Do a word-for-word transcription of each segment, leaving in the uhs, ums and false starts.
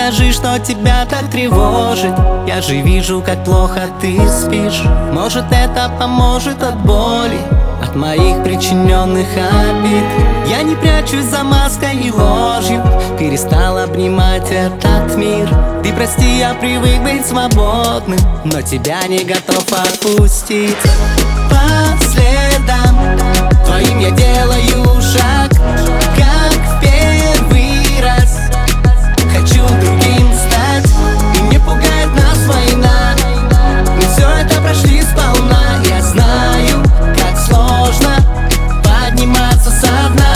Расскажи, что тебя так тревожит. Я же вижу, как плохо ты спишь. Может, это поможет от боли, от моих причиненных обид. Я не прячусь за маской и ложью, перестал обнимать этот мир. Ты прости, я привык быть свободным, но тебя не готов отпустить. По следам твоим я делаю шаг, как в первый раз. Хочу другим стать, и не пугает нас война. Мы все это прошли сполна. Я знаю, как сложно подниматься со дна.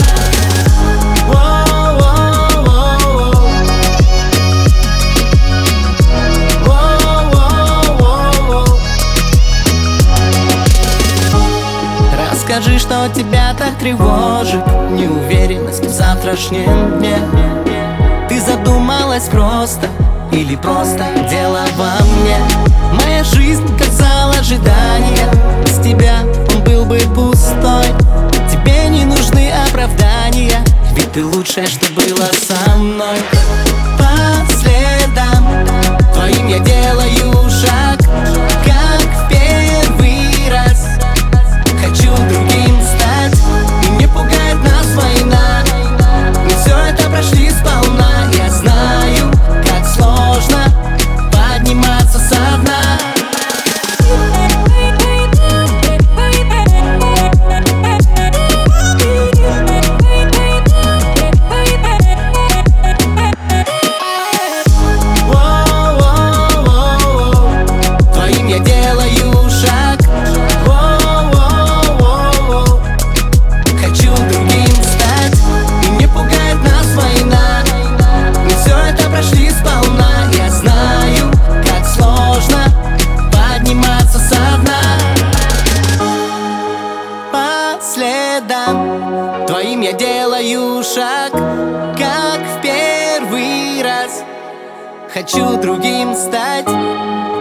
Расскажи, что тебя так тревожит. Неуверенность в завтрашнем дне. Ты задумалась просто или просто дело во мне? Моя жизнь как зал ожидания, без тебя он был бы пустой. Тебе не нужны оправдания, ведь ты лучшее, что было со мной. По следам твоим я делаю шаг, как в первый раз. Хочу другим стать, и не пугает нас война. Мы все это прошли сполна. Я знаю, как сложно подниматься со дна. Твоим я делаю шаг. Хочу другим стать, и не пугает нас война. Мы все это прошли сполна. Я знаю, как сложно подниматься со дна. По следам твоим я делаю шаг, как в первый раз. Хочу другим стать,